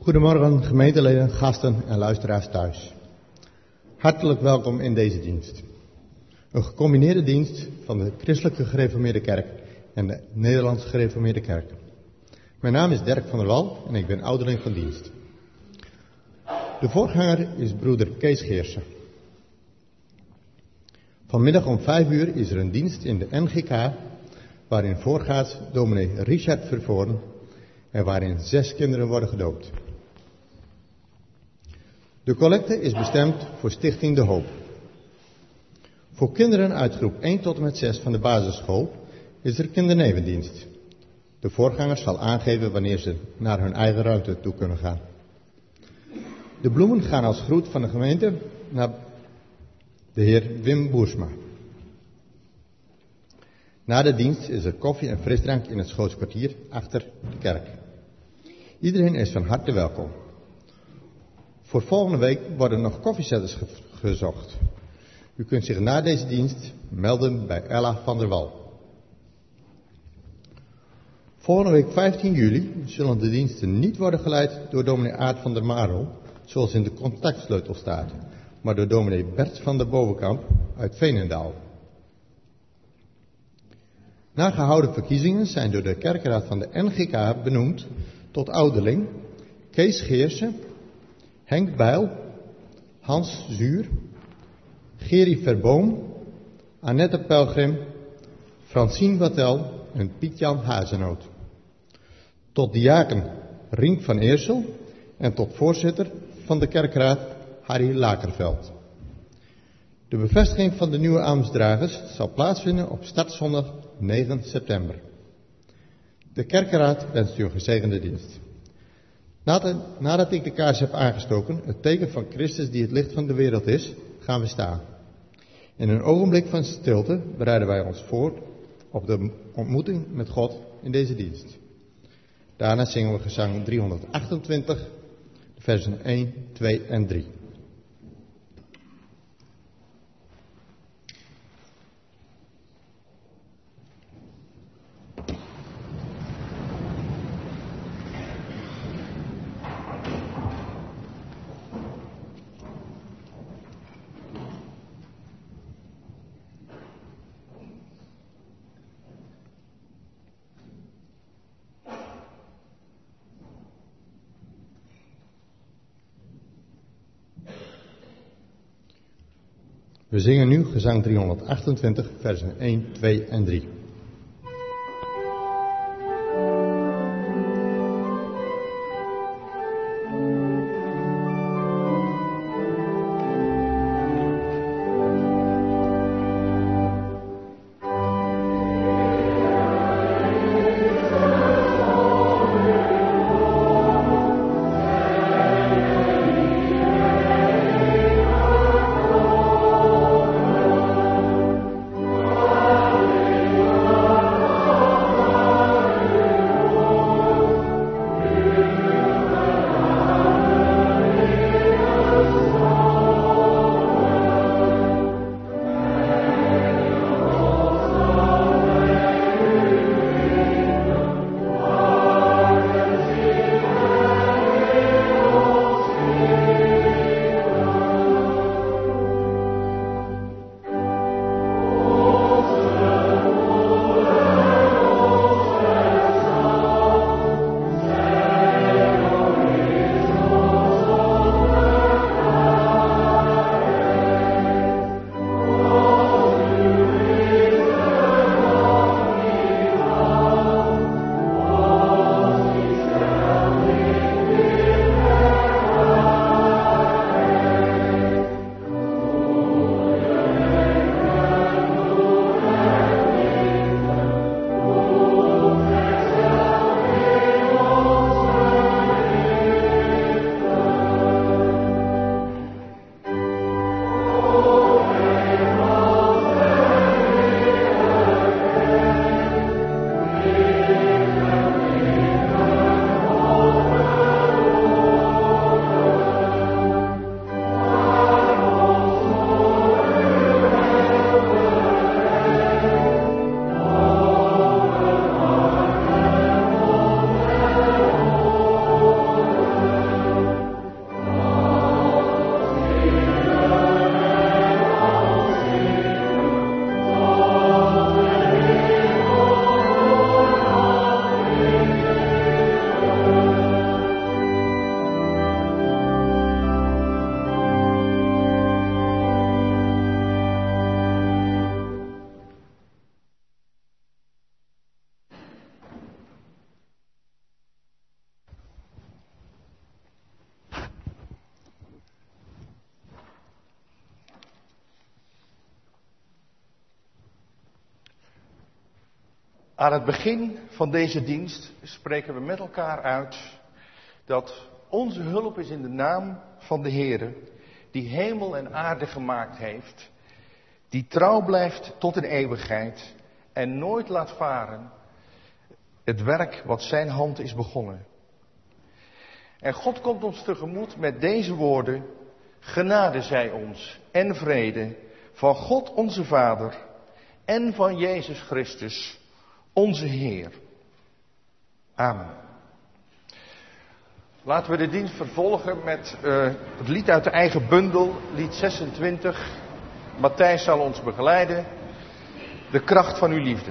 Goedemorgen gemeenteleden, gasten en luisteraars thuis. Hartelijk welkom in deze dienst. Een gecombineerde dienst van de Christelijke Gereformeerde Kerk en de Nederlandse Gereformeerde Kerk. Mijn naam is Dirk van der Wal en ik ben ouderling van dienst. De voorganger is broeder Kees Geersen. Vanmiddag om 5 uur is er een dienst in de NGK waarin voorgaat dominee Richard Vervoorn en waarin 6 kinderen worden gedoopt. De collecte is bestemd voor Stichting De Hoop. Voor kinderen uit groep 1 tot en met 6 van de basisschool is er kindernevendienst. De voorganger zal aangeven wanneer ze naar hun eigen ruimte toe kunnen gaan. De bloemen gaan als groet van de gemeente naar de heer Wim Boersma. Na de dienst is er koffie en frisdrank in het Schootskwartier achter de kerk. Iedereen is van harte welkom. Voor volgende week worden nog koffiezetters gezocht. U kunt zich na deze dienst melden bij Ella van der Wal. Volgende week 15 juli zullen de diensten niet worden geleid door dominee Aart van der Marel, zoals in de contactsleutel staat, maar door dominee Bert van der Bovenkamp uit Veenendaal. Na gehouden verkiezingen zijn door de kerkraad van de NGK benoemd tot ouderling Kees Geersen, Henk Bijl, Hans Zuur, Gerry Verboom, Annette Pelgrim, Francine Wattel en Piet-Jan Hazenoot. Tot diaken Rink van Eersel en tot voorzitter van de kerkraad Harry Lakerveld. De bevestiging van de nieuwe ambtsdragers zal plaatsvinden op startzondag 9 september. De kerkraad wenst u een gezegende dienst. Nadat ik de kaars heb aangestoken, het teken van Christus die het licht van de wereld is, gaan we staan. In een ogenblik van stilte bereiden wij ons voor op de ontmoeting met God in deze dienst. Daarna zingen we gezang 328, versen 1, 2 en 3. We zingen nu gezang 328, versen 1, 2 en 3. Alleluia. Aan het begin van deze dienst spreken we met elkaar uit dat onze hulp is in de naam van de Heere, die hemel en aarde gemaakt heeft, die trouw blijft tot in eeuwigheid en nooit laat varen het werk wat zijn hand is begonnen. En God komt ons tegemoet met deze woorden: genade zij ons en vrede van God onze Vader en van Jezus Christus onze Heer. Amen. Laten we de dienst vervolgen met het lied uit de eigen bundel, lied 26. Matthijs zal ons begeleiden. De kracht van uw liefde.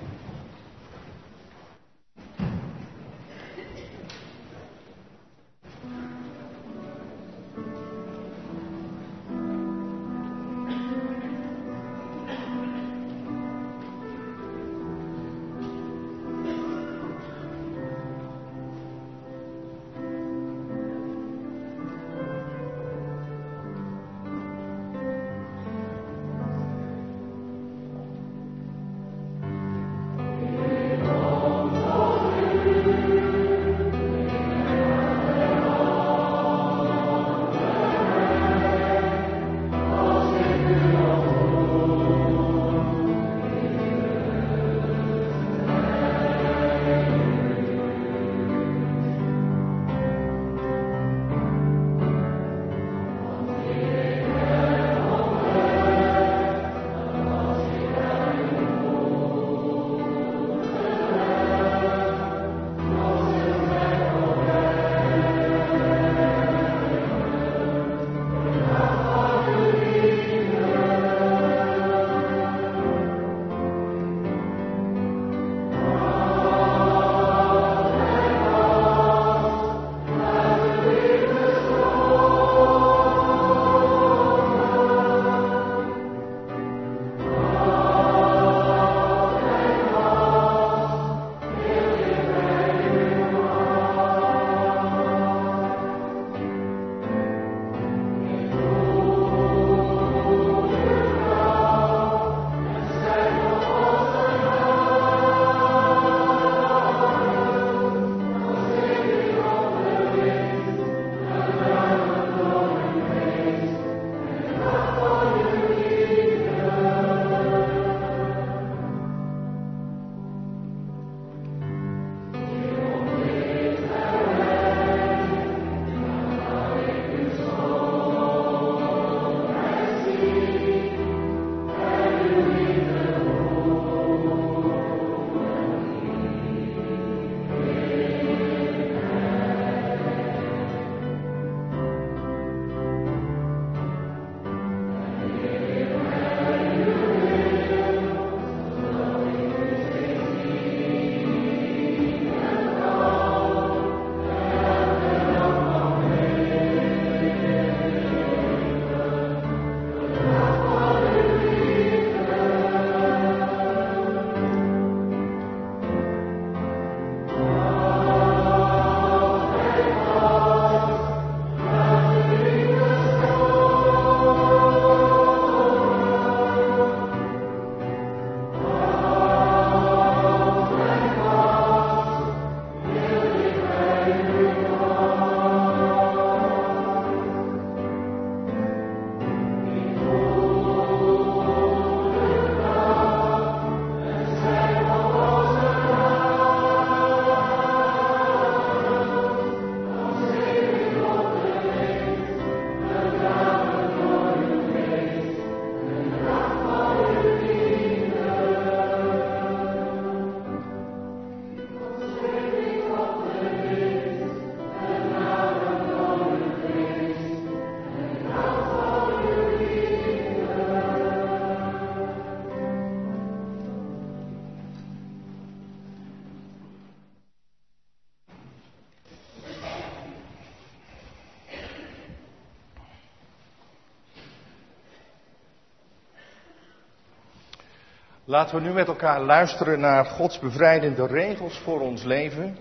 Laten we nu met elkaar luisteren naar Gods bevrijdende regels voor ons leven.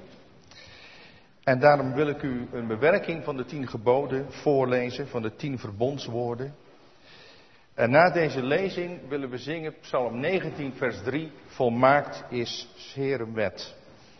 En daarom wil ik u een bewerking van de 10 geboden voorlezen, van de 10 verbondswoorden. En na deze lezing willen we zingen Psalm 19 vers 3. Volmaakt is 's Heeren wet.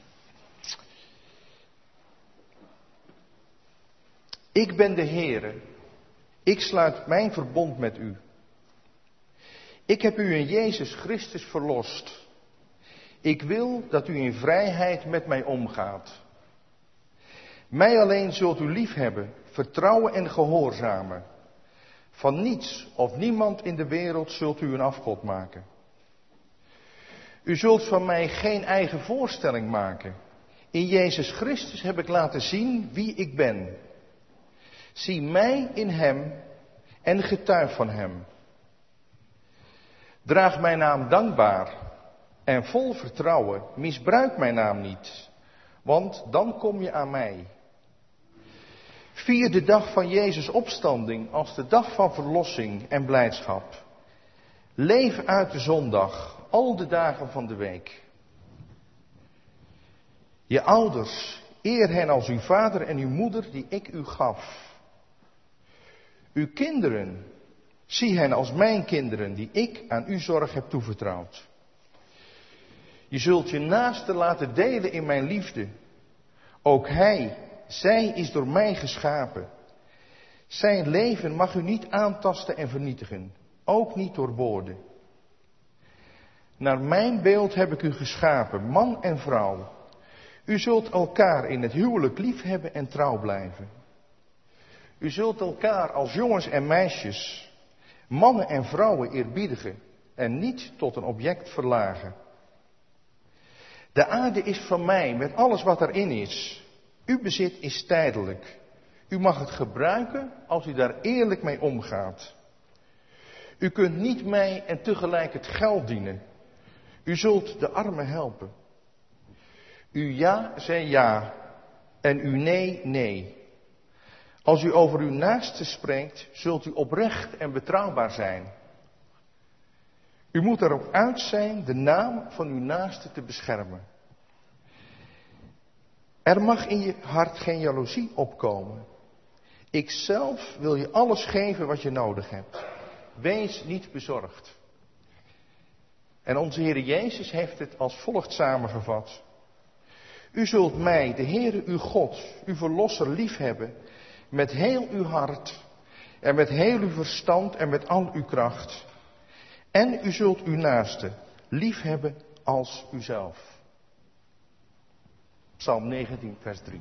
Ik ben de Heere. Ik sluit mijn verbond met u. Ik heb u in Jezus Christus verlost. Ik wil dat u in vrijheid met mij omgaat. Mij alleen zult u liefhebben, vertrouwen en gehoorzamen. Van niets of niemand in de wereld zult u een afgod maken. U zult van mij geen eigen voorstelling maken. In Jezus Christus heb ik laten zien wie ik ben. Zie mij in hem en getuig van hem. Draag mijn naam dankbaar en vol vertrouwen. Misbruik mijn naam niet, want dan kom je aan mij. Vier de dag van Jezus' opstanding als de dag van verlossing en blijdschap. Leef uit de zondag, al de dagen van de week. Je ouders, eer hen als uw vader en uw moeder die ik u gaf. Uw kinderen, zie hen als mijn kinderen die ik aan uw zorg heb toevertrouwd. Je zult je naaste laten delen in mijn liefde. Ook zij is door mij geschapen. Zijn leven mag u niet aantasten en vernietigen, ook niet door woorden. Naar mijn beeld heb ik u geschapen, man en vrouw. U zult elkaar in het huwelijk liefhebben en trouw blijven. U zult elkaar als jongens en meisjes, mannen en vrouwen eerbiedigen en niet tot een object verlagen. De aarde is van mij met alles wat erin is. Uw bezit is tijdelijk. U mag het gebruiken als u daar eerlijk mee omgaat. U kunt niet mij en tegelijk het geld dienen. U zult de armen helpen. Uw ja zij ja en uw nee nee. Als u over uw naaste spreekt, zult u oprecht en betrouwbaar zijn. U moet erop uit zijn de naam van uw naaste te beschermen. Er mag in je hart geen jaloezie opkomen. Ikzelf wil je alles geven wat je nodig hebt. Wees niet bezorgd. En onze Heer Jezus heeft het als volgt samengevat. U zult mij, de Heere uw God, uw Verlosser, liefhebben met heel uw hart en met heel uw verstand en met al uw kracht. En u zult uw naaste liefhebben als uzelf. Psalm 19, vers 3.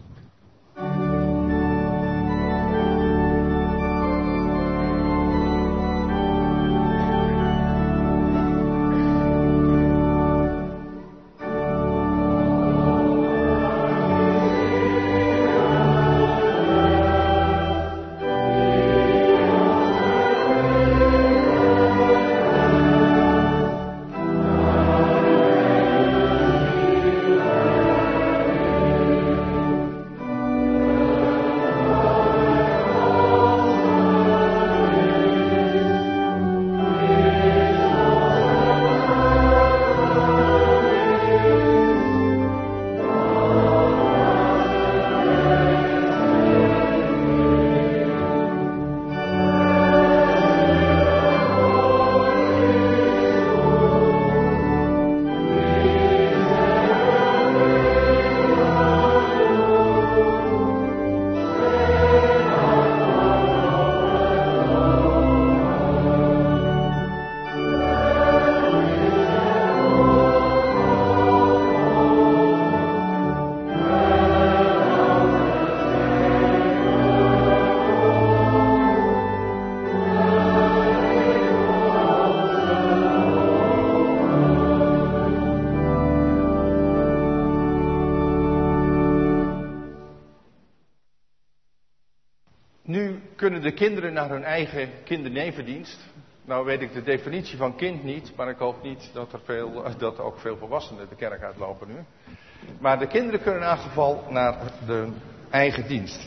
Kunnen de kinderen naar hun eigen kindernevendienst? Nou weet ik de definitie van kind niet, maar ik hoop niet dat er ook veel volwassenen de kerk uitlopen nu. Maar de kinderen kunnen in elk geval naar de eigen dienst.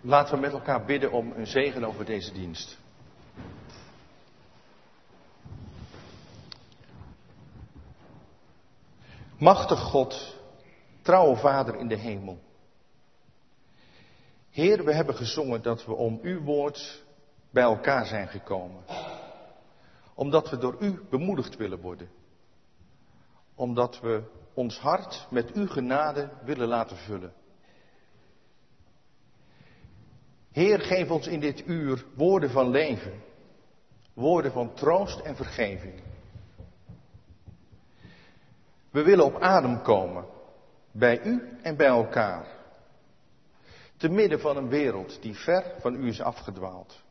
Laten we met elkaar bidden om een zegen over deze dienst. Machtig God, trouwe Vader in de hemel. Heer, we hebben gezongen dat we om uw woord bij elkaar zijn gekomen. Omdat we door u bemoedigd willen worden. Omdat we ons hart met uw genade willen laten vullen. Heer, geef ons in dit uur woorden van leven. Woorden van troost en vergeving. We willen op adem komen. Bij u en bij elkaar. Te midden van een wereld die ver van u is afgedwaald.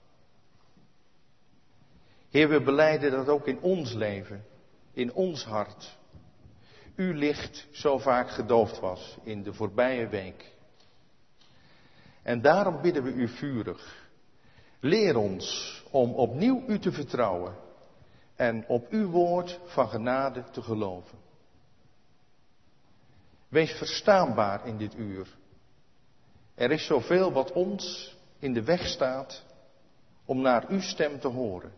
Heer, we belijden dat ook in ons leven, in ons hart, uw licht zo vaak gedoofd was in de voorbije week. En daarom bidden we u vurig. Leer ons om opnieuw u te vertrouwen en op uw woord van genade te geloven. Wees verstaanbaar in dit uur. Er is zoveel wat ons in de weg staat om naar uw stem te horen.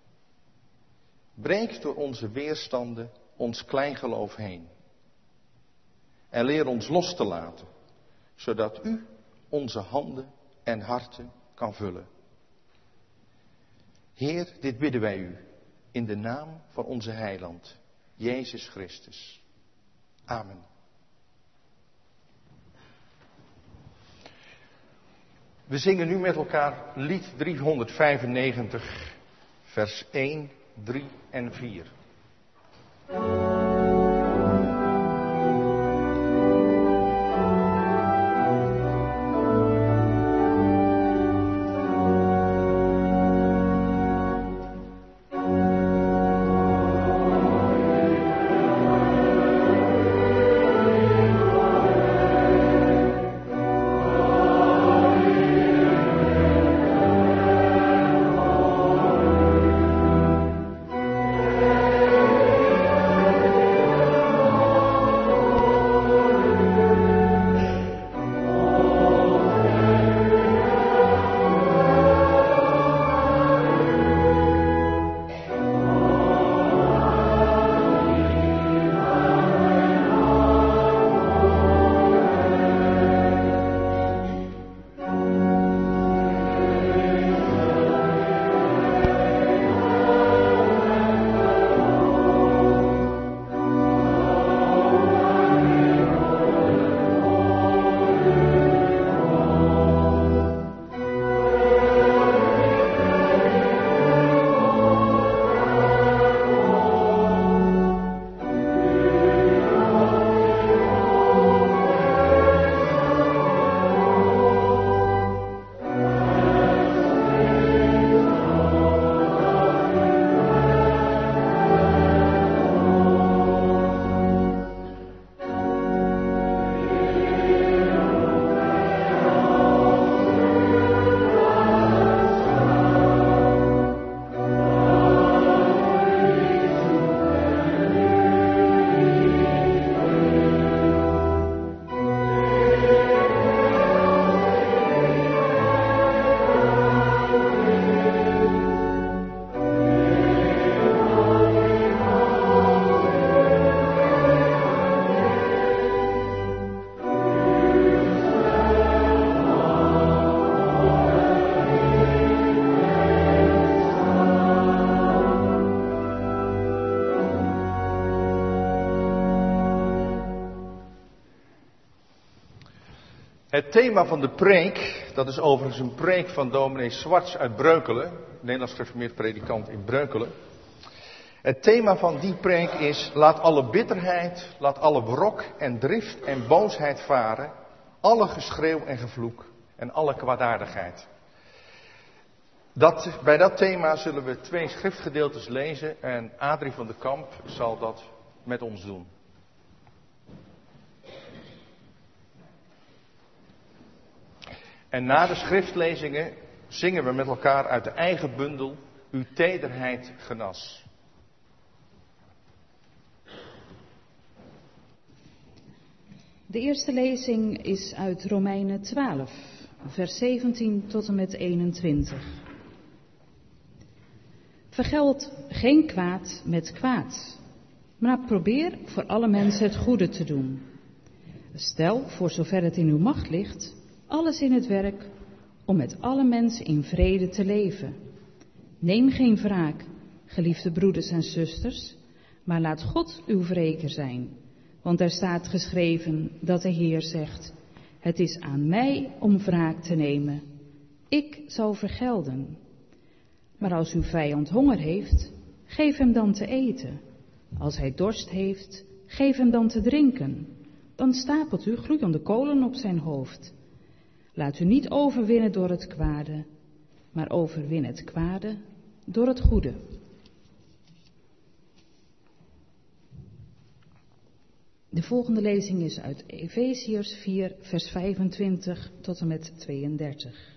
Breek door onze weerstanden ons kleingeloof heen. En leer ons los te laten, zodat u onze handen en harten kan vullen. Heer, dit bidden wij u in de naam van onze Heiland, Jezus Christus. Amen. We zingen nu met elkaar lied 395, vers 1, 3 en 4. Het thema van de preek, dat is overigens een preek van dominee Zwarts uit Breukelen, Nederlands gereformeerd predikant in Breukelen. Het thema van die preek is: laat alle bitterheid, laat alle wrok en drift en boosheid varen, alle geschreeuw en gevloek en alle kwaadaardigheid. Bij dat thema zullen we 2 schriftgedeeltes lezen en Adrie van de Kamp zal dat met ons doen. En na de schriftlezingen zingen we met elkaar uit de eigen bundel Uw tederheid genas. De eerste lezing is uit Romeinen 12, vers 17 tot en met 21. Vergeld geen kwaad met kwaad, maar probeer voor alle mensen het goede te doen. Stel, voor zover het in uw macht ligt, alles in het werk om met alle mensen in vrede te leven. Neem geen wraak, geliefde broeders en zusters, maar laat God uw wreker zijn. Want er staat geschreven dat de Heer zegt: het is aan mij om wraak te nemen. Ik zal vergelden. Maar als uw vijand honger heeft, geef hem dan te eten. Als hij dorst heeft, geef hem dan te drinken. Dan stapelt u gloeiende kolen op zijn hoofd. Laat u niet overwinnen door het kwade, maar overwin het kwade door het goede. De volgende lezing is uit Efeziërs 4, vers 25 tot en met 32.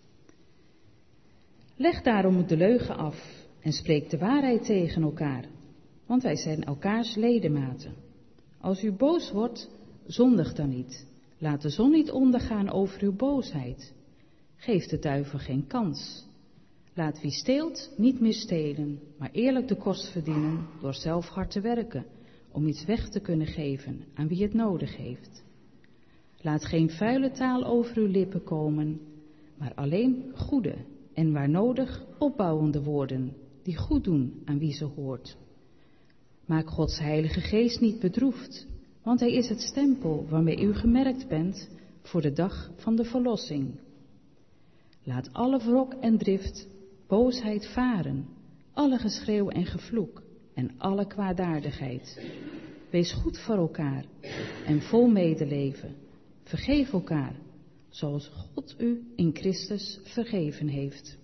Leg daarom de leugen af en spreek de waarheid tegen elkaar, want wij zijn elkaars ledematen. Als u boos wordt, zondig dan niet. Laat de zon niet ondergaan over uw boosheid. Geef de duivel geen kans. Laat wie steelt niet meer stelen, maar eerlijk de kost verdienen door zelf hard te werken, om iets weg te kunnen geven aan wie het nodig heeft. Laat geen vuile taal over uw lippen komen, maar alleen goede en waar nodig opbouwende woorden, die goed doen aan wie ze hoort. Maak Gods heilige geest niet bedroefd, want hij is het stempel waarmee u gemerkt bent voor de dag van de verlossing. Laat alle wrok en drift, boosheid varen, alle geschreeuw en gevloek en alle kwaadaardigheid. Wees goed voor elkaar en vol medeleven. Vergeef elkaar, zoals God u in Christus vergeven heeft.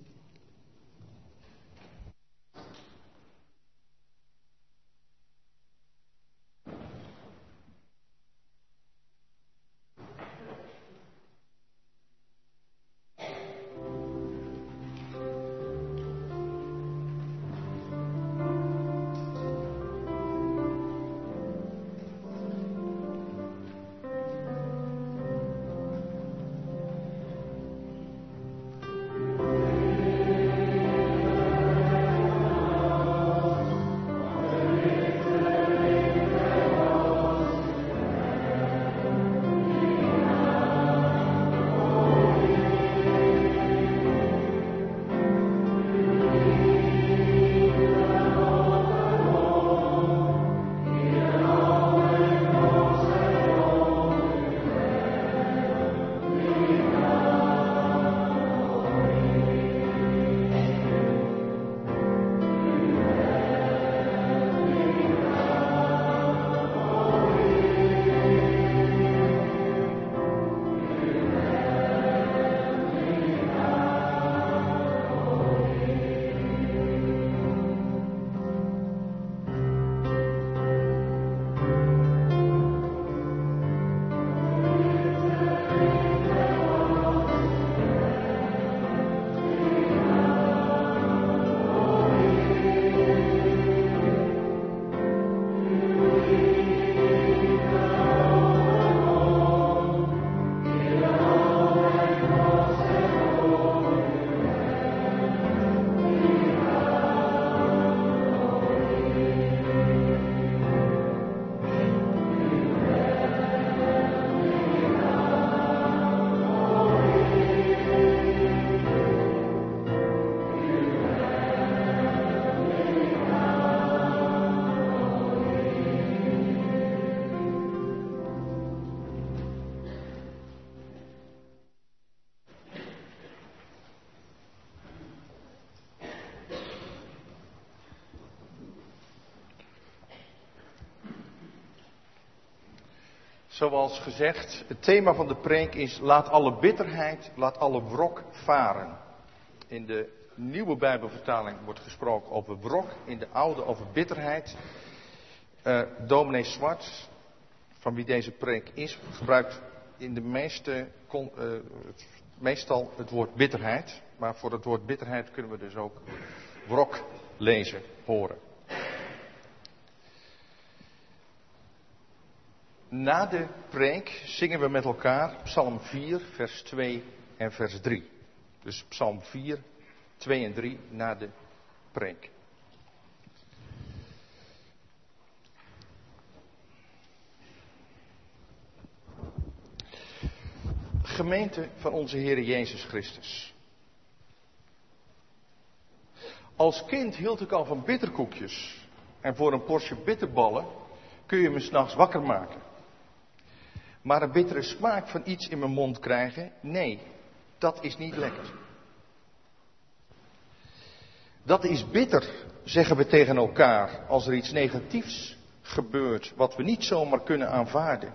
Zoals gezegd, het thema van de preek is: laat alle bitterheid, laat alle wrok varen. In de nieuwe Bijbelvertaling wordt gesproken over wrok, in de oude over bitterheid. Dominee Zwart, van wie deze preek is, gebruikt in de meestal het woord bitterheid. Maar voor het woord bitterheid kunnen we dus ook wrok lezen, horen. Na de preek zingen we met elkaar Psalm 4, vers 2 en en vers 3. Dus Psalm 4, 2 en 3 na de preek. Gemeente van onze Heer Jezus Christus. Als kind hield ik al van bitterkoekjes. En voor een portie bitterballen kun je me 's nachts wakker maken. Maar een bittere smaak van iets in mijn mond krijgen, nee, dat is niet lekker. Dat is bitter, zeggen we tegen elkaar, als er iets negatiefs gebeurt wat we niet zomaar kunnen aanvaarden.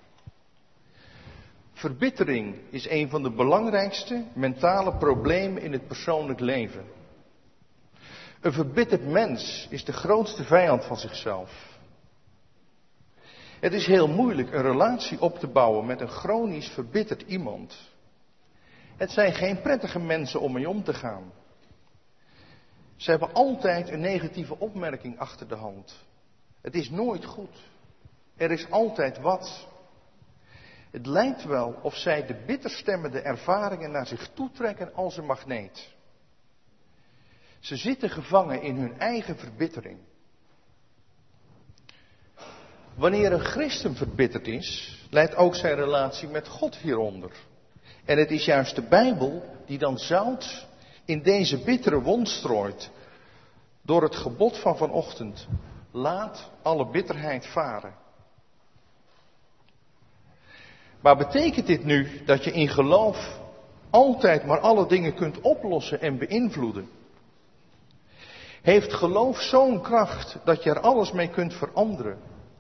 Verbittering is een van de belangrijkste mentale problemen in het persoonlijk leven. Een verbitterd mens is de grootste vijand van zichzelf. Het is heel moeilijk een relatie op te bouwen met een chronisch verbitterd iemand. Het zijn geen prettige mensen om mee om te gaan. Ze hebben altijd een negatieve opmerking achter de hand. Het is nooit goed. Er is altijd wat. Het lijkt wel of zij de bitterstemmende ervaringen naar zich toetrekken als een magneet. Ze zitten gevangen in hun eigen verbittering. Wanneer een christen verbitterd is, leidt ook zijn relatie met God hieronder. En het is juist de Bijbel die dan zout in deze bittere wond strooit. Door het gebod van vanochtend. Laat alle bitterheid varen. Maar betekent dit nu dat je in geloof altijd maar alle dingen kunt oplossen en beïnvloeden? Heeft geloof zo'n kracht dat je er alles mee kunt veranderen?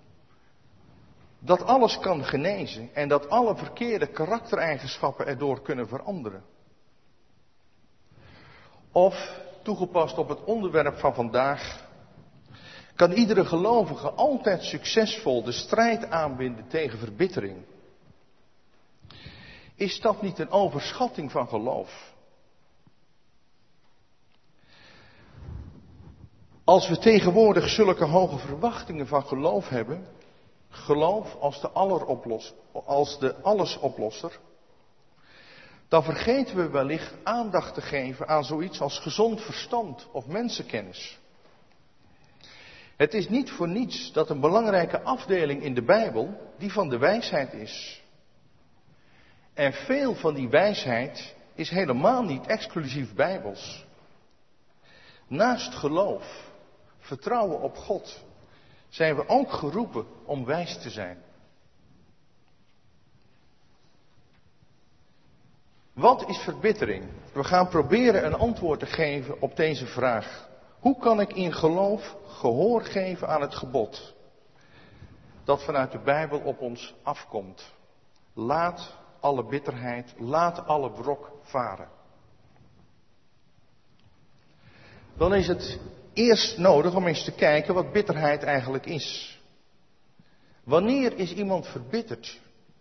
Dat alles kan genezen en dat alle verkeerde karaktereigenschappen erdoor kunnen veranderen? Of, toegepast op het onderwerp van vandaag, kan iedere gelovige altijd succesvol de strijd aanbinden tegen verbittering? Is dat niet een overschatting van geloof? Als we tegenwoordig zulke hoge verwachtingen van geloof hebben, geloof als de allesoplosser, dan vergeten we wellicht aandacht te geven aan zoiets als gezond verstand of mensenkennis. Het is niet voor niets dat een belangrijke afdeling in de Bijbel die van de wijsheid is. En veel van die wijsheid is helemaal niet exclusief Bijbels. Naast geloof, vertrouwen op God, zijn we ook geroepen om wijs te zijn. Wat is verbittering? We gaan proberen een antwoord te geven op deze vraag. Hoe kan ik in geloof gehoor geven aan het gebod dat vanuit de Bijbel op ons afkomt? Laat alle bitterheid, laat alle wrok varen. Dan is het eerst nodig om eens te kijken wat bitterheid eigenlijk is. Wanneer is iemand verbitterd?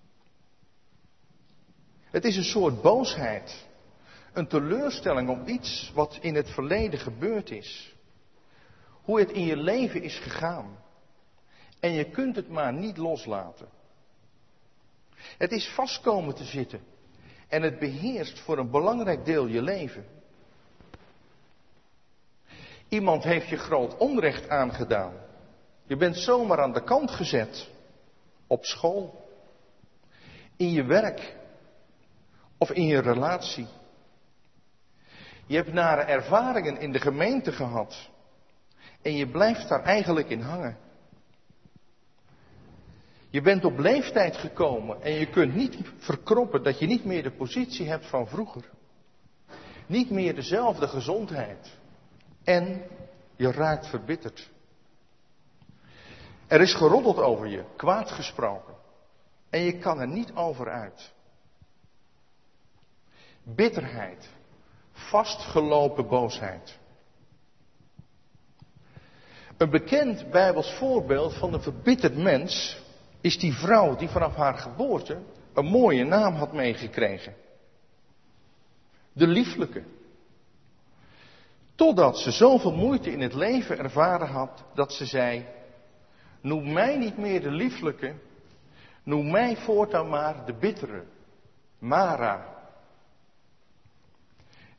Het is een soort boosheid. Een teleurstelling om iets wat in het verleden gebeurd is. Hoe het in je leven is gegaan. En je kunt het maar niet loslaten. Het is vast komen te zitten. En het beheerst voor een belangrijk deel je leven. Iemand heeft je groot onrecht aangedaan. Je bent zomaar aan de kant gezet. Op school. In je werk. Of in je relatie. Je hebt nare ervaringen in de gemeente gehad. En je blijft daar eigenlijk in hangen. Je bent op leeftijd gekomen en je kunt niet verkroppen dat je niet meer de positie hebt van vroeger. Niet meer dezelfde gezondheid. En je raakt verbitterd. Er is geroddeld over je, kwaad gesproken. En je kan er niet over uit. Bitterheid. Vastgelopen boosheid. Een bekend Bijbels voorbeeld van een verbitterd mens is die vrouw die vanaf haar geboorte een mooie naam had meegekregen. De lieflijke. Totdat ze zoveel moeite in het leven ervaren had dat ze zei: noem mij niet meer de lieflijke, noem mij voortaan maar de bittere, Mara.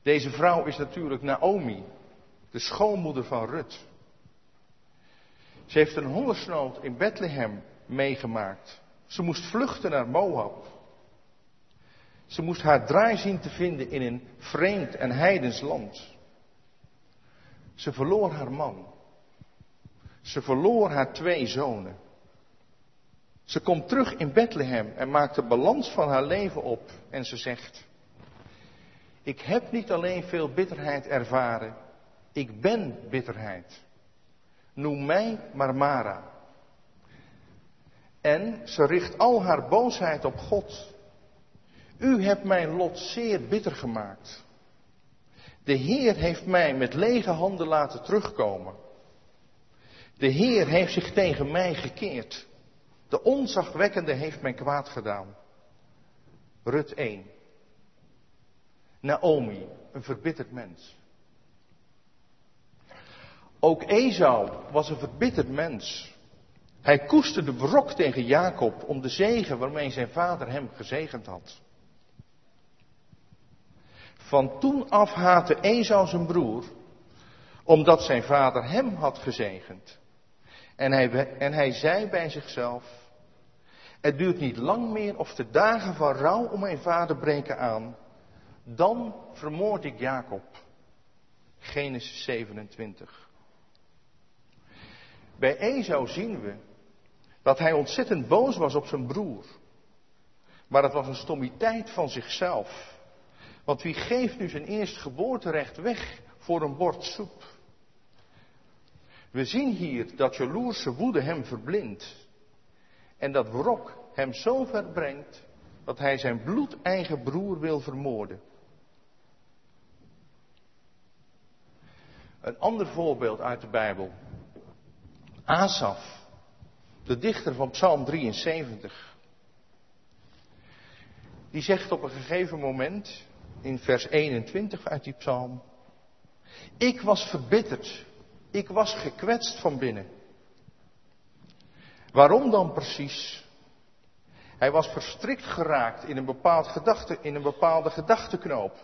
Deze vrouw is natuurlijk Naomi, de schoonmoeder van Rut. Ze heeft een hongersnood in Bethlehem meegemaakt. Ze moest vluchten naar Moab. Ze moest haar draai zien te vinden in een vreemd en heidens land. Ze verloor haar man. Ze verloor haar 2 zonen. Ze komt terug in Bethlehem en maakt de balans van haar leven op. En ze zegt: ik heb niet alleen veel bitterheid ervaren, ik ben bitterheid. Noem mij maar Mara. En ze richt al haar boosheid op God. U hebt mijn lot zeer bitter gemaakt. De Heer heeft mij met lege handen laten terugkomen. De Heer heeft zich tegen mij gekeerd. De ontzagwekkende heeft mij kwaad gedaan. Rut 1. Naomi, een verbitterd mens. Ook Esau was een verbitterd mens. Hij koesterde wrok tegen Jacob om de zegen waarmee zijn vader hem gezegend had. Van toen af haatte Esau zijn broer, omdat zijn vader hem had gezegend. En hij zei bij zichzelf: het duurt niet lang meer of de dagen van rouw om mijn vader breken aan. Dan vermoord ik Jacob. Genesis 27. Bij Esau zien we dat hij ontzettend boos was op zijn broer. Maar het was een stommiteit van zichzelf. Want wie geeft nu zijn eerstgeboorterecht weg voor een bord soep? We zien hier dat jaloerse woede hem verblindt. En dat wrok hem zo ver brengt dat hij zijn bloedeigen broer wil vermoorden. Een ander voorbeeld uit de Bijbel. Asaf, de dichter van Psalm 73. Die zegt op een gegeven moment, in vers 21 uit die psalm: ik was verbitterd, ik was gekwetst van binnen. Waarom dan precies? Hij was verstrikt geraakt in een bepaalde gedachteknoop.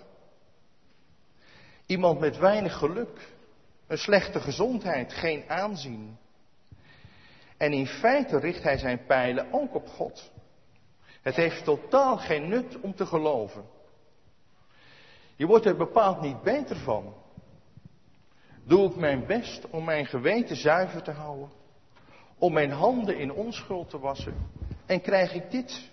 Iemand met weinig geluk, een slechte gezondheid, geen aanzien. En in feite richt hij zijn pijlen ook op God. Het heeft totaal geen nut om te geloven. Je wordt er bepaald niet beter van. Doe ik mijn best om mijn geweten zuiver te houden, om mijn handen in onschuld te wassen, en krijg ik dit.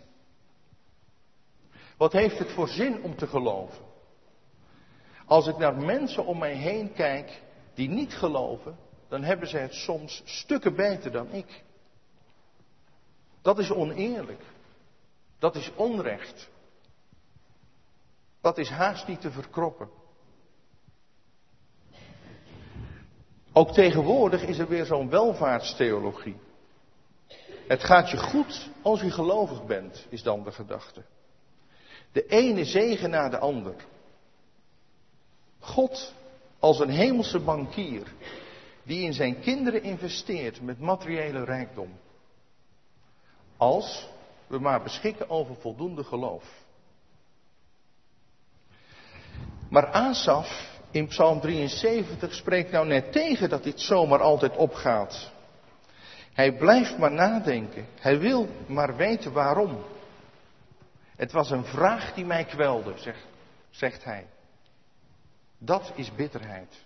Wat heeft het voor zin om te geloven? Als ik naar mensen om mij heen kijk die niet geloven, dan hebben ze het soms stukken beter dan ik. Dat is oneerlijk. Dat is onrecht. Dat is haast niet te verkroppen. Ook tegenwoordig is er weer zo'n welvaartstheologie. Het gaat je goed als je gelovig bent, is dan de gedachte. De ene zegen na de ander. God als een hemelse bankier die in zijn kinderen investeert met materiële rijkdom. Als we maar beschikken over voldoende geloof. Maar Asaf in Psalm 73 spreekt nou net tegen dat dit zomaar altijd opgaat. Hij blijft maar nadenken. Hij wil maar weten waarom. Het was een vraag die mij kwelde, zegt hij. Dat is bitterheid.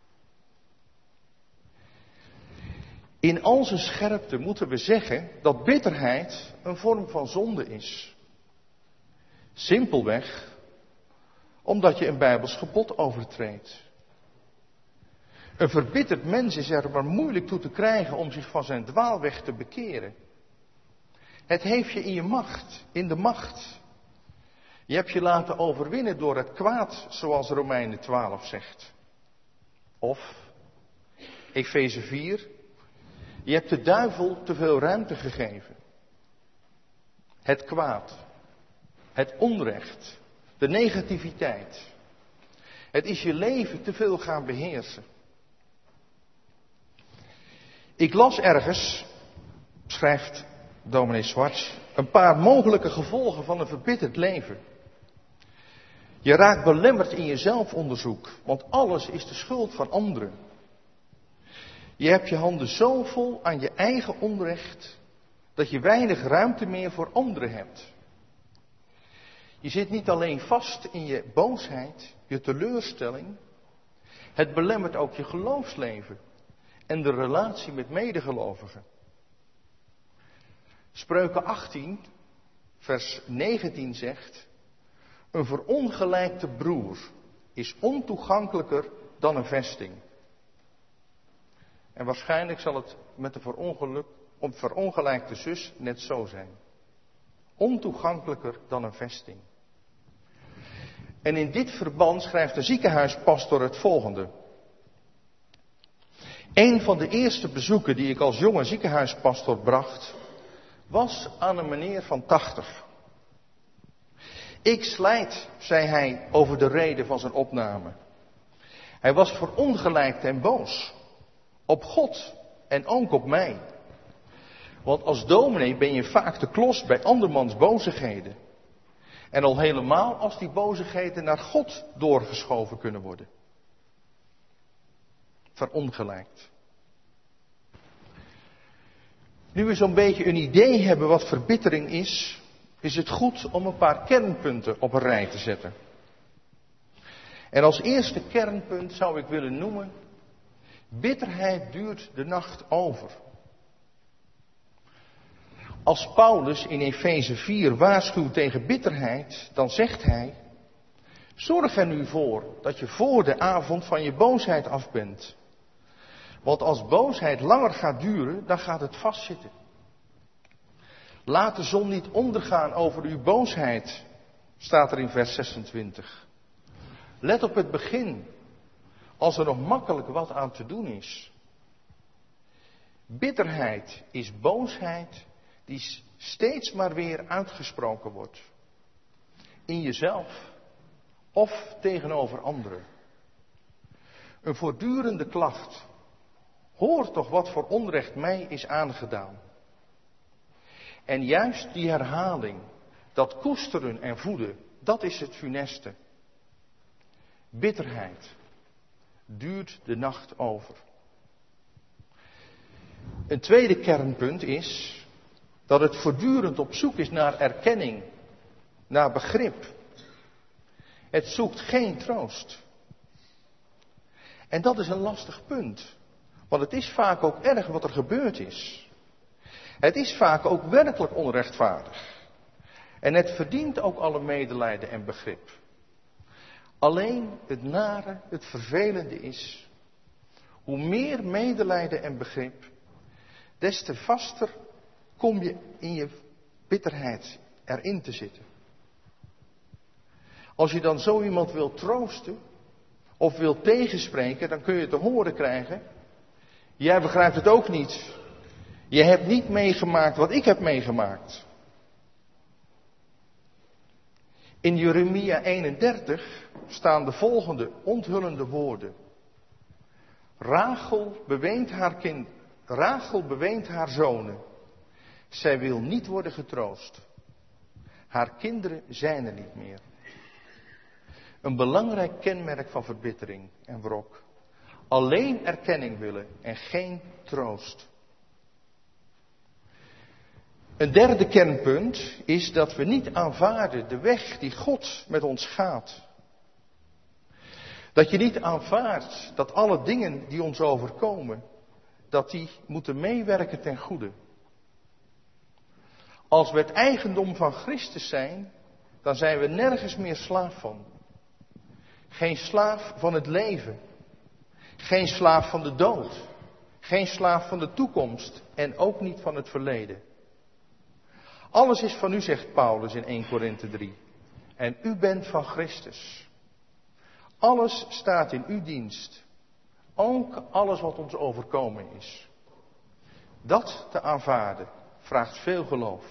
In al zijn scherpte moeten we zeggen dat bitterheid een vorm van zonde is. Simpelweg omdat je een Bijbels gebod overtreedt. Een verbitterd mens is er maar moeilijk toe te krijgen om zich van zijn dwaalweg te bekeren. Het heeft je in de macht. Je hebt je laten overwinnen door het kwaad, zoals Romeinen 12 zegt. Of, Efeze 4, je hebt de duivel te veel ruimte gegeven. Het kwaad, het onrecht, de negativiteit. Het is je leven te veel gaan beheersen. Ik las ergens, schrijft dominee Zwarts, een paar mogelijke gevolgen van een verbitterd leven. Je raakt belemmerd in je zelfonderzoek, want alles is de schuld van anderen. Je hebt je handen zo vol aan je eigen onrecht, dat je weinig ruimte meer voor anderen hebt. Je zit niet alleen vast in je boosheid, je teleurstelling. Het belemmert ook je geloofsleven en de relatie met medegelovigen. Spreuken 18, vers 19 zegt: een verongelijkte broer is ontoegankelijker dan een vesting. En waarschijnlijk zal het met de verongelijkte zus net zo zijn. Ontoegankelijker dan een vesting. En in dit verband schrijft de ziekenhuispastor het volgende. Een van de eerste bezoeken die ik als jonge ziekenhuispastor bracht, was aan een meneer van 80. Ik slijt, zei hij over de reden van zijn opname. Hij was verongelijkt en boos. Op God en ook op mij. Want als dominee ben je vaak de klos bij andermans bozigheden. En al helemaal als die bozigheden naar God doorgeschoven kunnen worden. Verongelijkt. Nu we zo'n beetje een idee hebben wat verbittering is het goed om een paar kernpunten op een rij te zetten. En als eerste kernpunt zou ik willen noemen: bitterheid duurt de nacht over. Als Paulus in Efeze 4 waarschuwt tegen bitterheid, dan zegt hij: zorg er nu voor dat je voor de avond van je boosheid af bent. Want als boosheid langer gaat duren, dan gaat het vastzitten. Laat de zon niet ondergaan over uw boosheid, staat er in vers 26. Let op het begin, als er nog makkelijk wat aan te doen is. Bitterheid is boosheid die steeds maar weer uitgesproken wordt. In jezelf of tegenover anderen. Een voortdurende klacht. Hoor toch wat voor onrecht mij is aangedaan. En juist die herhaling, dat koesteren en voeden, dat is het funeste. Bitterheid duurt de nacht over. Een tweede kernpunt is dat het voortdurend op zoek is naar erkenning, naar begrip. Het zoekt geen troost. En dat is een lastig punt. Want het is vaak ook erg wat er gebeurd is. Het is vaak ook werkelijk onrechtvaardig. En het verdient ook alle medelijden en begrip. Alleen het nare, het vervelende is, hoe meer medelijden en begrip, des te vaster kom je in je bitterheid erin te zitten. Als je dan zo iemand wil troosten of wil tegenspreken, dan kun je te horen krijgen: jij begrijpt het ook niet. Je hebt niet meegemaakt wat ik heb meegemaakt. In Jeremia 31 staan de volgende onthullende woorden. Rachel beweent haar zonen. Zij wil niet worden getroost. Haar kinderen zijn er niet meer. Een belangrijk kenmerk van verbittering en wrok. Alleen erkenning willen en geen troost. Een derde kernpunt is dat we niet aanvaarden de weg die God met ons gaat. Dat je niet aanvaardt dat alle dingen die ons overkomen, dat die moeten meewerken ten goede. Als we het eigendom van Christus zijn, dan zijn we nergens meer slaaf van. Geen slaaf van het leven. Geen slaaf van de dood. Geen slaaf van de toekomst en ook niet van het verleden. Alles is van u, zegt Paulus in 1 Korinthe 3. En u bent van Christus. Alles staat in uw dienst. Ook alles wat ons overkomen is. Dat te aanvaarden vraagt veel geloof.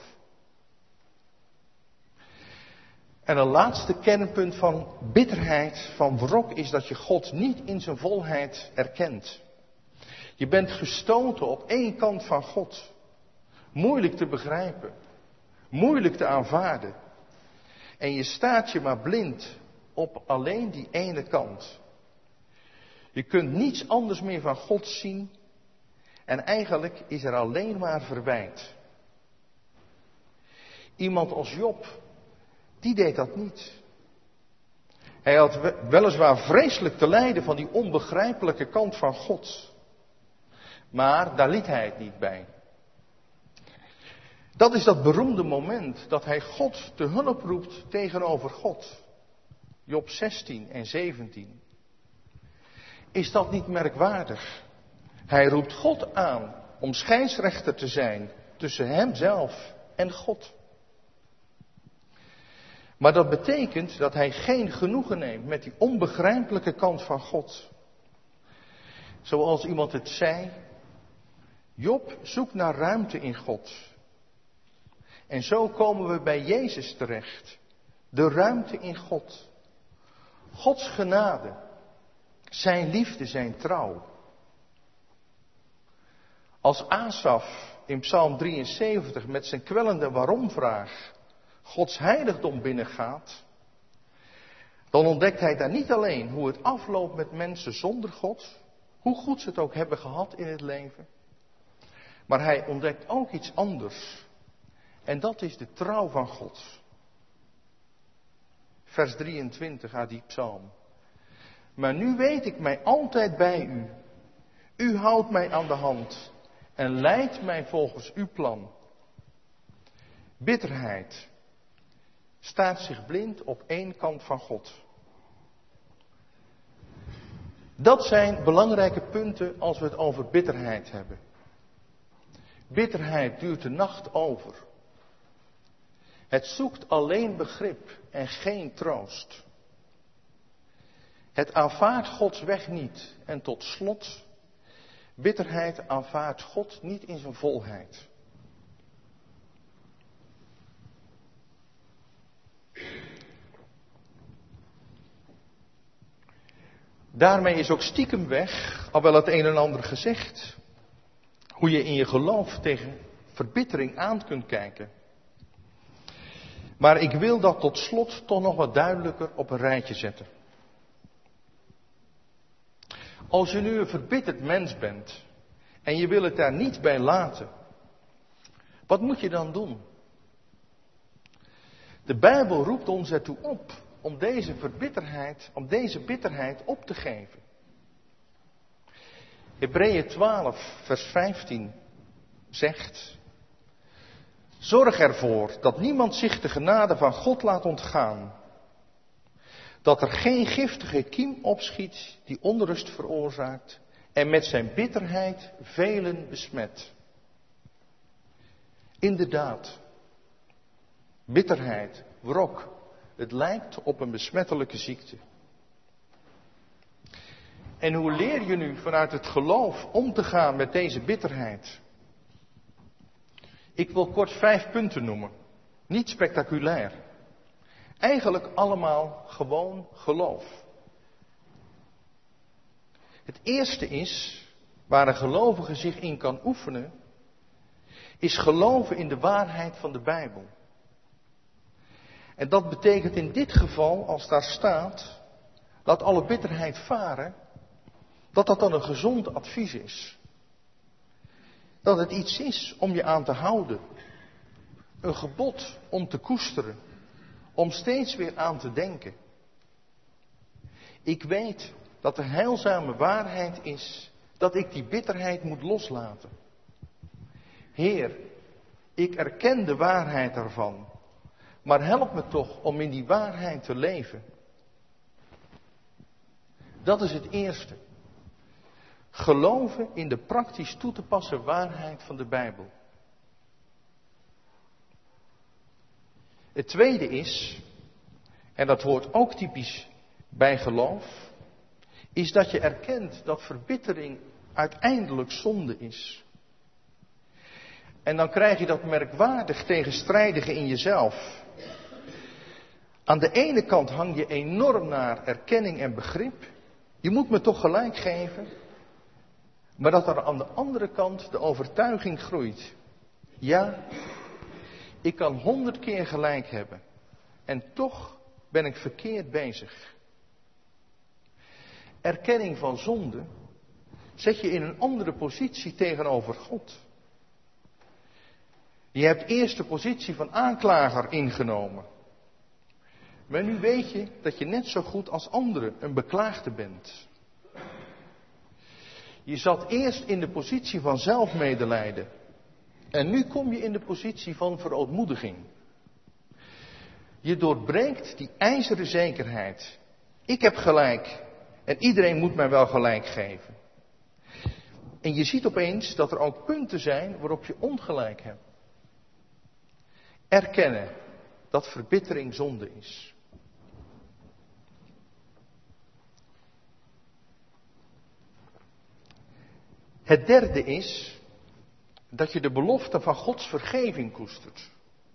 En een laatste kernpunt van bitterheid, van wrok, is dat je God niet in zijn volheid erkent. Je bent gestoten op één kant van God. Moeilijk te begrijpen. Moeilijk te aanvaarden. En je staat je maar blind op alleen die ene kant. Je kunt niets anders meer van God zien en eigenlijk is er alleen maar verwijt. Iemand als Job, die deed dat niet. Hij had weliswaar vreselijk te lijden van die onbegrijpelijke kant van God. Maar daar liet hij het niet bij. Dat is dat beroemde moment dat hij God te hulp roept tegenover God. Job 16 en 17. Is dat niet merkwaardig? Hij roept God aan om scheidsrechter te zijn tussen hemzelf en God. Maar dat betekent dat hij geen genoegen neemt met die onbegrijpelijke kant van God. Zoals iemand het zei, Job zoekt naar ruimte in God. En zo komen we bij Jezus terecht. De ruimte in God. Gods genade. Zijn liefde, zijn trouw. Als Asaf in Psalm 73 met zijn kwellende waarom-vraag Gods heiligdom binnengaat, dan ontdekt hij daar niet alleen hoe het afloopt met mensen zonder God, hoe goed ze het ook hebben gehad in het leven, maar hij ontdekt ook iets anders. En dat is de trouw van God. Vers 23 uit die psalm. Maar nu weet ik mij altijd bij u. U houdt mij aan de hand en leidt mij volgens uw plan. Bitterheid staat zich blind op één kant van God. Dat zijn belangrijke punten als we het over bitterheid hebben. Bitterheid duurt de nacht over. Het zoekt alleen begrip en geen troost. Het aanvaardt Gods weg niet. En tot slot, bitterheid aanvaardt God niet in zijn volheid. Daarmee is ook stiekem weg, al wel het een en ander gezegd, hoe je in je geloof tegen verbittering aan kunt kijken. Maar ik wil dat tot slot toch nog wat duidelijker op een rijtje zetten. Als je nu een verbitterd mens bent en je wil het daar niet bij laten, wat moet je dan doen? De Bijbel roept ons ertoe op om deze bitterheid op te geven. Hebreeën 12, vers 15 zegt: zorg ervoor dat niemand zich de genade van God laat ontgaan. Dat er geen giftige kiem opschiet die onrust veroorzaakt en met zijn bitterheid velen besmet. Inderdaad, bitterheid, wrok, het lijkt op een besmettelijke ziekte. En hoe leer je nu vanuit het geloof om te gaan met deze bitterheid? Ik wil kort 5 punten noemen. Niet spectaculair. Eigenlijk allemaal gewoon geloof. Het eerste is, waar een gelovige zich in kan oefenen, is geloven in de waarheid van de Bijbel. En dat betekent in dit geval, als daar staat, laat alle bitterheid varen, dat dat dan een gezond advies is. Dat het iets is om je aan te houden. Een gebod om te koesteren. Om steeds weer aan te denken. Ik weet dat de heilzame waarheid is dat ik die bitterheid moet loslaten. Heer, ik erken de waarheid daarvan. Maar help me toch om in die waarheid te leven. Dat is het eerste. Geloven in de praktisch toe te passen waarheid van de Bijbel. Het tweede is, en dat hoort ook typisch bij geloof, is dat je erkent dat verbittering uiteindelijk zonde is. En dan krijg je dat merkwaardig tegenstrijdige in jezelf. Aan de ene kant hang je enorm naar erkenning en begrip. Je moet me toch gelijk geven. Maar dat er aan de andere kant de overtuiging groeit. Ja, ik kan 100 keer gelijk hebben. En toch ben ik verkeerd bezig. Erkenning van zonde zet je in een andere positie tegenover God. Je hebt eerst de positie van aanklager ingenomen. Maar nu weet je dat je net zo goed als anderen een beklaagde bent. Je zat eerst in de positie van zelfmedelijden. En nu kom je in de positie van verootmoediging. Je doorbreekt die ijzeren zekerheid. Ik heb gelijk en iedereen moet mij wel gelijk geven. En je ziet opeens dat er ook punten zijn waarop je ongelijk hebt. Erkennen dat verbittering zonde is. Het derde is dat je de belofte van Gods vergeving koestert.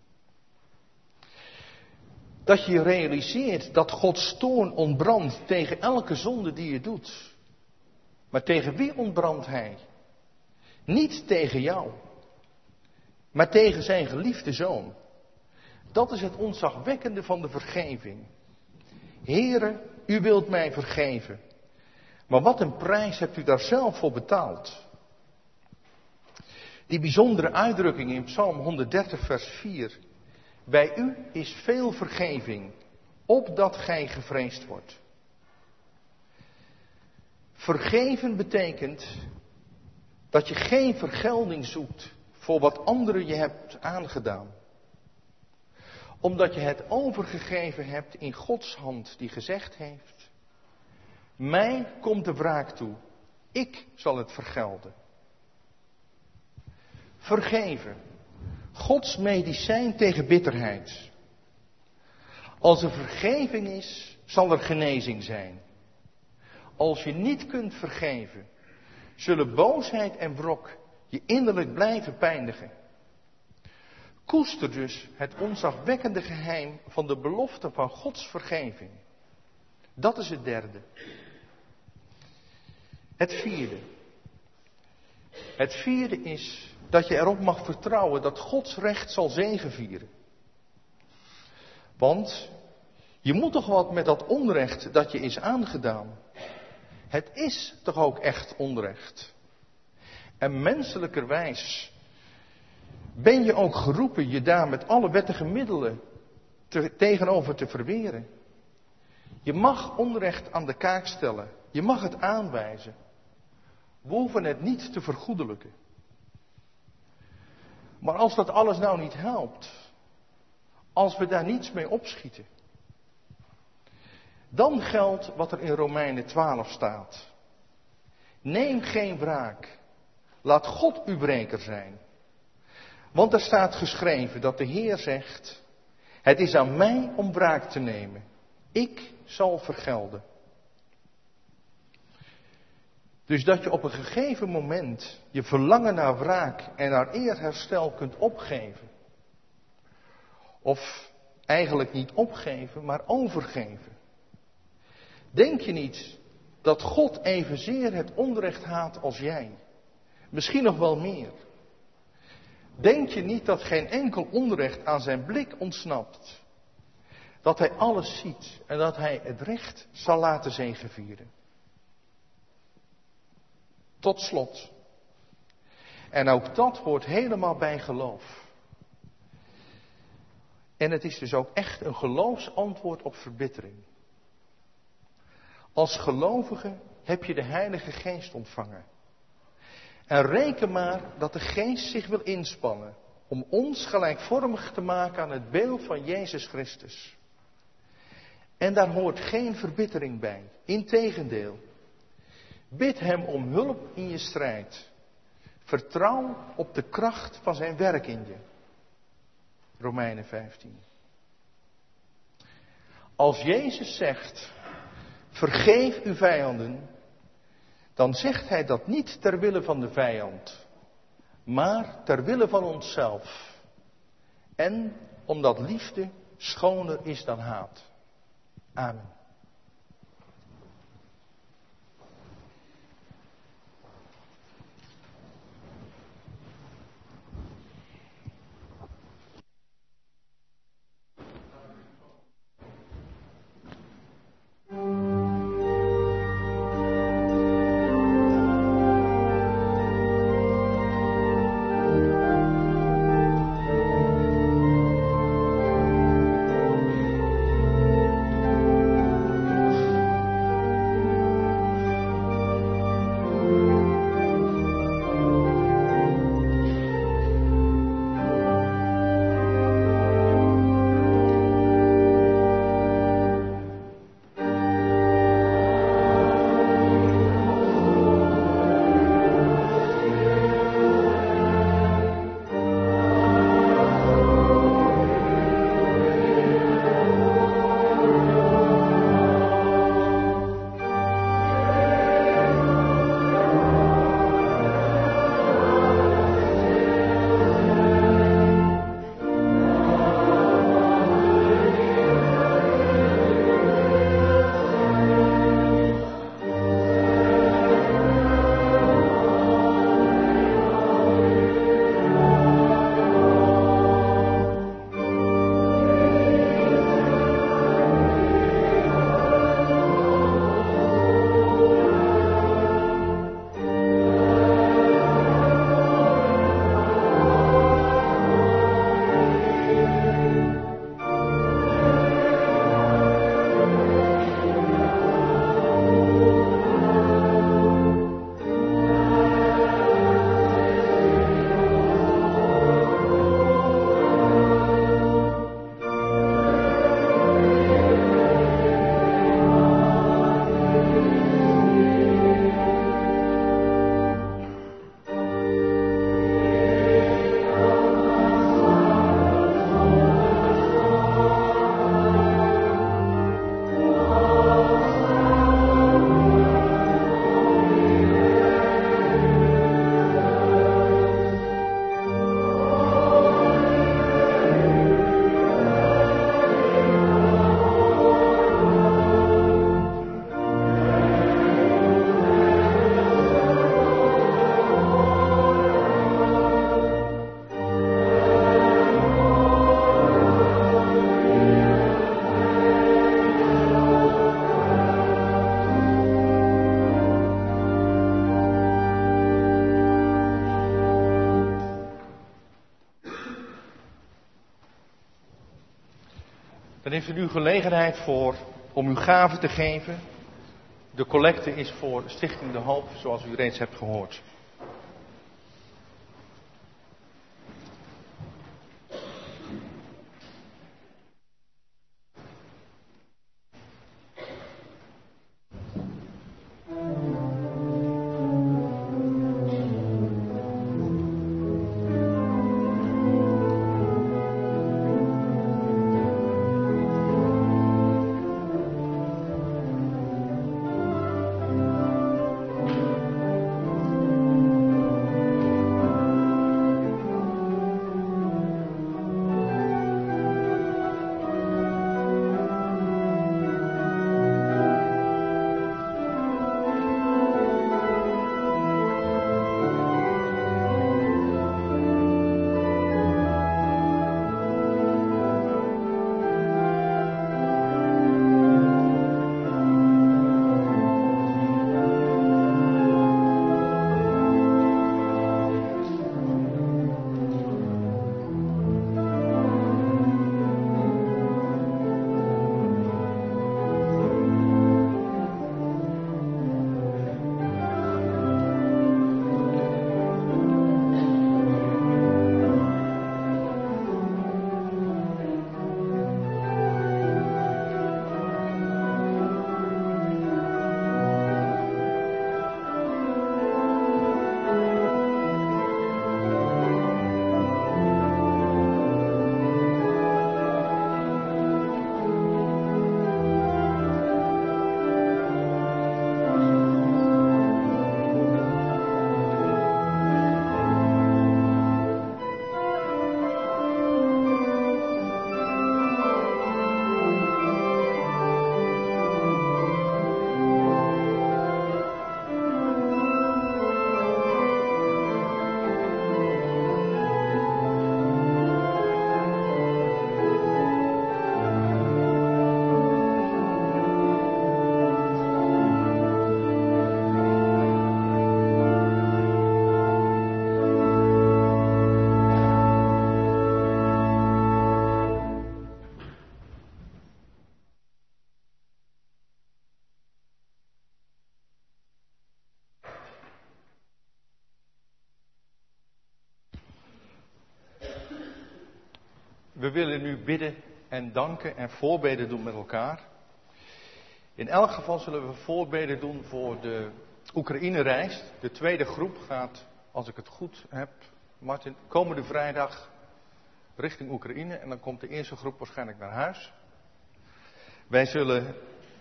Dat je realiseert dat Gods toorn ontbrandt tegen elke zonde die je doet. Maar tegen wie ontbrandt Hij? Niet tegen jou, maar tegen zijn geliefde Zoon. Dat is het ontzagwekkende van de vergeving. Heere, u wilt mij vergeven. Maar wat een prijs hebt u daar zelf voor betaald. Die bijzondere uitdrukking in Psalm 130 vers 4. Bij u is veel vergeving, opdat gij gevreesd wordt. Vergeven betekent dat je geen vergelding zoekt voor wat anderen je hebt aangedaan. Omdat je het overgegeven hebt in Gods hand die gezegd heeft: mij komt de wraak toe, ik zal het vergelden. Vergeven, Gods medicijn tegen bitterheid. Als er vergeving is, zal er genezing zijn. Als je niet kunt vergeven, zullen boosheid en wrok je innerlijk blijven pijnigen. Koester dus het ontzagwekkende geheim van de belofte van Gods vergeving. Dat is het derde. Het vierde. Het vierde is dat je erop mag vertrouwen dat Gods recht zal zegevieren. Want je moet toch wat met dat onrecht dat je is aangedaan. Het is toch ook echt onrecht. En menselijkerwijs ben je ook geroepen je daar met alle wettige middelen tegenover te verweren. Je mag onrecht aan de kaak stellen. Je mag het aanwijzen. We hoeven het niet te vergoedelijken. Maar als dat alles nou niet helpt, als we daar niets mee opschieten, dan geldt wat er in Romeinen 12 staat. Neem geen wraak. Laat God uw wreker zijn. Want er staat geschreven dat de Heer zegt: het is aan mij om wraak te nemen. Ik zal vergelden. Dus dat je op een gegeven moment je verlangen naar wraak en naar eerherstel kunt opgeven. Of eigenlijk niet opgeven, maar overgeven. Denk je niet dat God evenzeer het onrecht haat als jij? Misschien nog wel meer. Denk je niet dat geen enkel onrecht aan zijn blik ontsnapt? Dat hij alles ziet en dat hij het recht zal laten zegevieren. Tot slot. En ook dat hoort helemaal bij geloof. En het is dus ook echt een geloofsantwoord op verbittering. Als gelovige heb je de Heilige Geest ontvangen. En reken maar dat de Geest zich wil inspannen om ons gelijkvormig te maken aan het beeld van Jezus Christus. En daar hoort geen verbittering bij. Integendeel. Bid hem om hulp in je strijd. Vertrouw op de kracht van zijn werk in je. Romeinen 15. Als Jezus zegt: vergeef uw vijanden, dan zegt hij dat niet ter wille van de vijand, maar ter wille van onszelf. En omdat liefde schoner is dan haat. Amen. Dan heeft u nu gelegenheid om uw gave te geven. De collecte is voor Stichting De Hoop, zoals u reeds hebt gehoord. We willen nu bidden en danken en voorbeden doen met elkaar. In elk geval zullen we voorbeden doen voor de Oekraïne-reis. De tweede groep gaat, als ik het goed heb, Martin, komende vrijdag richting Oekraïne. En dan komt de eerste groep waarschijnlijk naar huis. Wij zullen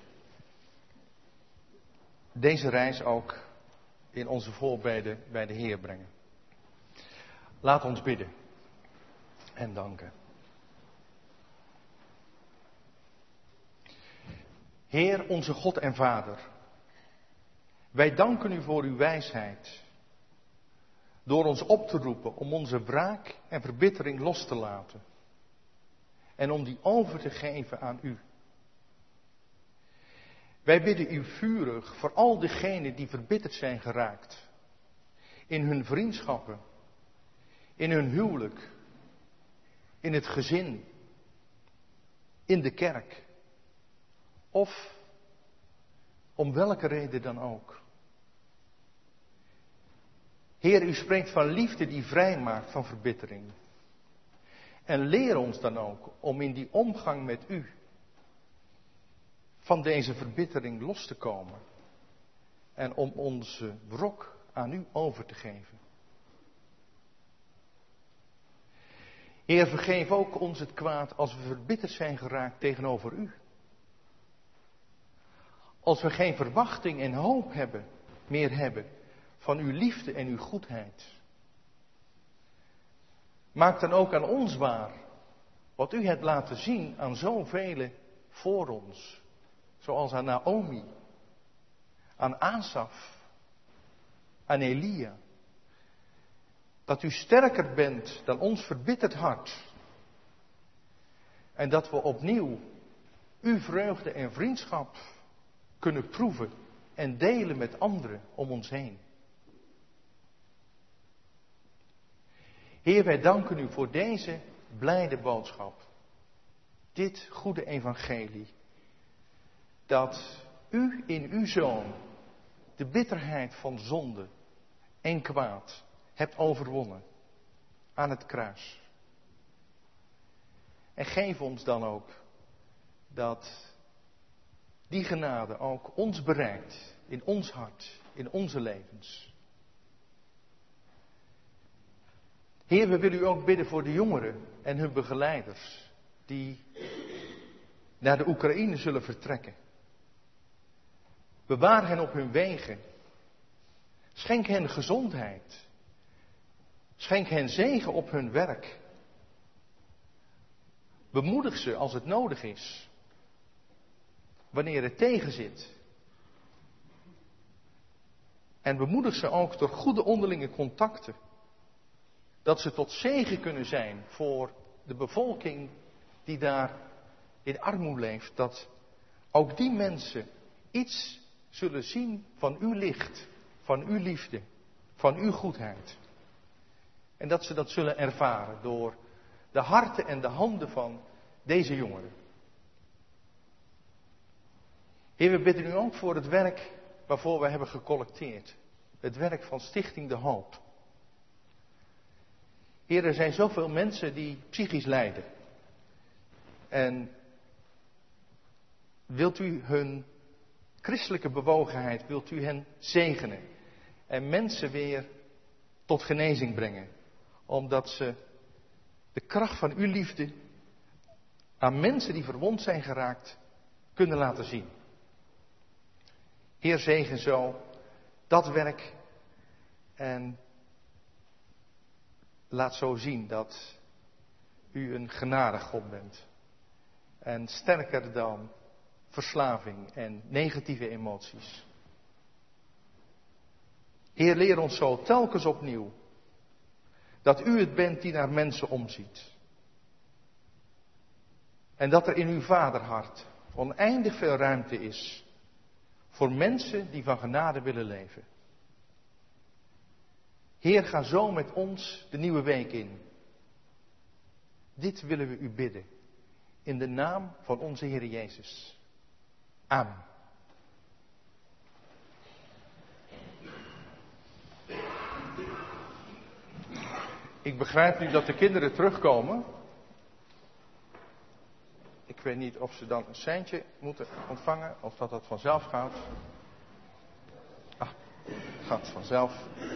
deze reis ook in onze voorbeden bij de Heer brengen. Laat ons bidden en danken. Heer, onze God en Vader, wij danken u voor uw wijsheid, door ons op te roepen om onze wraak en verbittering los te laten en om die over te geven aan u. Wij bidden u vurig voor al diegenen die verbitterd zijn geraakt, in hun vriendschappen, in hun huwelijk, in het gezin, in de kerk. Of om welke reden dan ook. Heer, u spreekt van liefde die vrijmaakt van verbittering. En leer ons dan ook om in die omgang met u van deze verbittering los te komen. En om onze wrok aan u over te geven. Heer, vergeef ook ons het kwaad als we verbitterd zijn geraakt tegenover u. Als we geen verwachting en hoop meer hebben van uw liefde en uw goedheid. Maak dan ook aan ons waar wat u hebt laten zien aan zoveel voor ons. Zoals aan Naomi, aan Asaf, aan Elia. Dat u sterker bent dan ons verbitterd hart. En dat we opnieuw uw vreugde en vriendschap kunnen proeven en delen met anderen om ons heen. Heer, wij danken u voor deze blijde boodschap. dit goede evangelie. Dat u in uw Zoon de bitterheid van zonde en kwaad hebt overwonnen aan het kruis. En geef ons dan ook dat die genade ook ons bereikt in ons hart, in onze levens. Heer, we willen u ook bidden voor de jongeren en hun begeleiders die naar de Oekraïne zullen vertrekken. Bewaar hen op hun wegen. Schenk hen gezondheid. Schenk hen zegen op hun werk. Bemoedig ze als het nodig is. Wanneer het tegenzit. En bemoedig ze ook door goede onderlinge contacten. Dat ze tot zegen kunnen zijn voor de bevolking die daar in armoede leeft. Dat ook die mensen iets zullen zien van uw licht, van uw liefde, van uw goedheid. En dat ze dat zullen ervaren door de harten en de handen van deze jongeren. Heer, we bidden u ook voor het werk waarvoor we hebben gecollecteerd. Het werk van Stichting De Hoop. Heer, er zijn zoveel mensen die psychisch lijden. En wilt u hun christelijke bewogenheid, wilt u hen zegenen. En mensen weer tot genezing brengen. Omdat ze de kracht van uw liefde aan mensen die verwond zijn geraakt kunnen laten zien. Heer, zegen zo dat werk en laat zo zien dat u een genadig God bent. En sterker dan verslaving en negatieve emoties. Heer, leer ons zo telkens opnieuw dat u het bent die naar mensen omziet. En dat er in uw vaderhart oneindig veel ruimte is voor mensen die van genade willen leven. Heer, ga zo met ons de nieuwe week in. Dit willen we u bidden. In de naam van onze Heer Jezus. Amen. Ik begrijp nu dat de kinderen terugkomen. Ik weet niet of ze dan een seintje moeten ontvangen of dat dat vanzelf gaat. Het gaat vanzelf.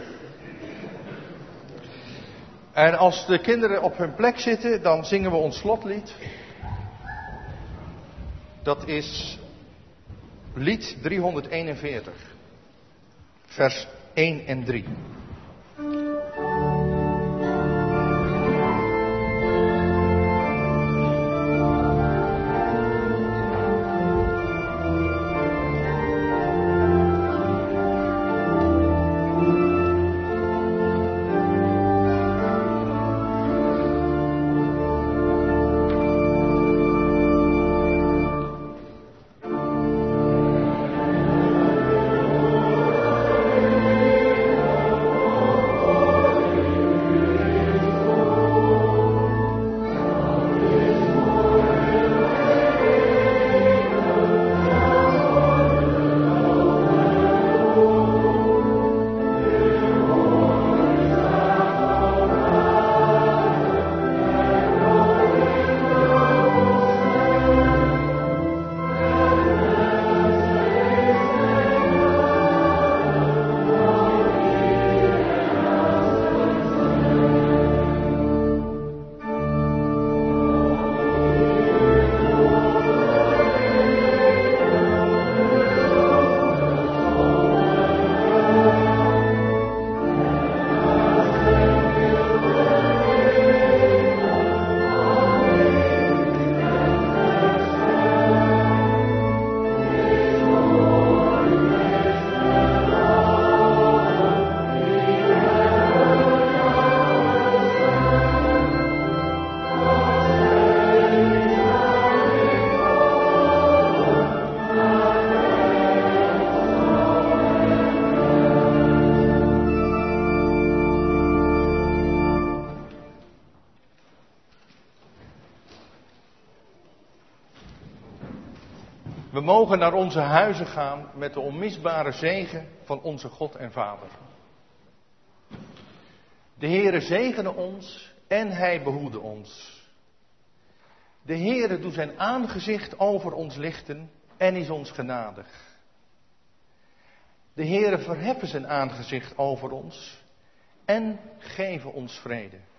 En als de kinderen op hun plek zitten, dan zingen we ons slotlied. Dat is lied 341, vers 1 en 3. mogen naar onze huizen gaan met de onmisbare zegen van onze God en Vader. De Heere zegene ons en Hij behoede ons. De Heere doet zijn aangezicht over ons lichten en is ons genadig. De Heere verheffen zijn aangezicht over ons en geven ons vrede.